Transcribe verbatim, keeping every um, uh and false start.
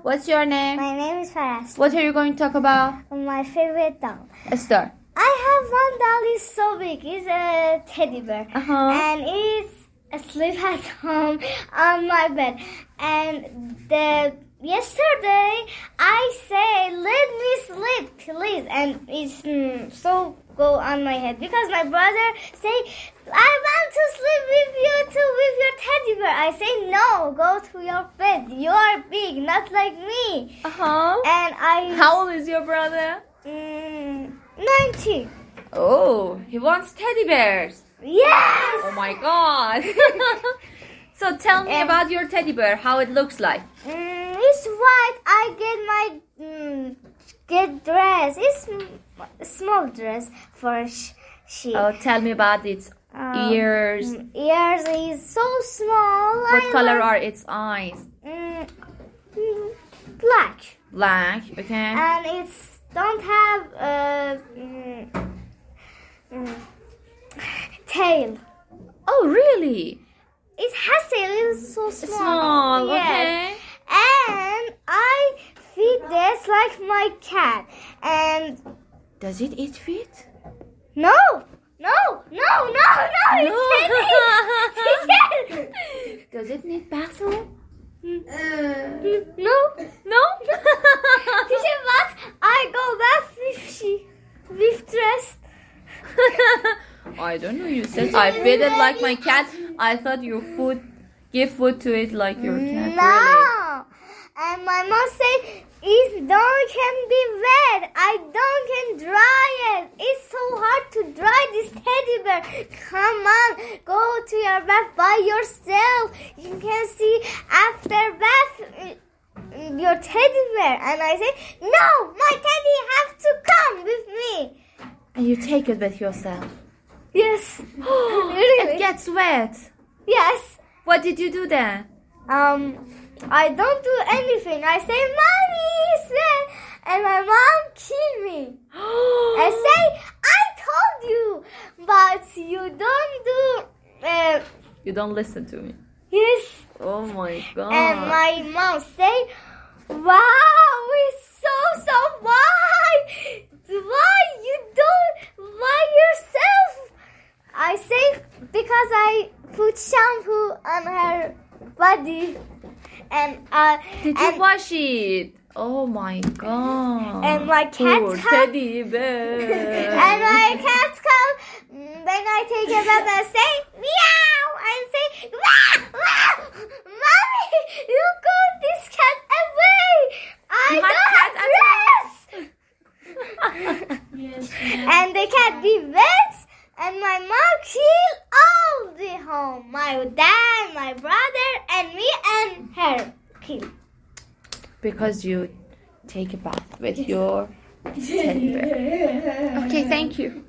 What's your name? My name is Faraz. What are you going to talk about? My favorite doll. Start. I have one doll. It's so big. It's a teddy bear, Uh-huh. and it's asleep at home on my bed. And the yesterday I say, "Let me sleep, please," and it's mm, so go on my head because my brother say, "I want to sleep with you too, with your teddy bear." I say, "No, go to your bed. You are big, not like me." Uh huh. And I How old is your brother? mm, ninety. Oh, he wants teddy bears. Yes. Oh my God. So tell me Um, about your teddy bear. How it looks like. Mm, it's white. I get my mm, get dress. It's a small dress for sh- she. Oh, tell me about its Um, ears. mm, Ears is so small. What I color like- are its eyes? Mm, mm, black. Black. Okay. And it's don't have a mm, mm, tail. Oh, really? It has tail. It's so small. Small. Yes. Okay. And I feed this like my cat. And Does it eat feet? no, no, no, no, no. It's dead. Does it need bathroom? No, No. teacher, what? I go back with she, with dress. I don't know. You said I feed it like my cat. I thought you food, give food to it like your cat. No. Really? And my mom said, "It don't can be wet. I don't can dry it. It's so hard to dry this teddy bear. Come on, go to your bath by yourself. You can see after bath uh, your teddy bear." And I say, "No, my teddy have to come with me." And you take it with yourself. Yes. It gets wet. Yes. What did you do then? Um, I don't do anything. I say, "Mommy, it's wet," and my mom kill me. I say, "I told you, but you don't do." Uh, You don't listen to me. yes. Oh my God. And my mom say, "Wow, it's so so white. Why you don't why yourself?" I say, "Because I put shampoo on her body." And uh, Did you and, wash it? Oh my God. and my cat Poor come, teddy bear. and my cat come when I take a bath and say meow and say wow, wow, "Mommy, you got this cat away. I You had don't cat have dress." Yes. And the cat be wet, and my mom kill all the home. My dad, my brother, and me and her kill. Because you take a bath with your teddy bear. Okay, thank you.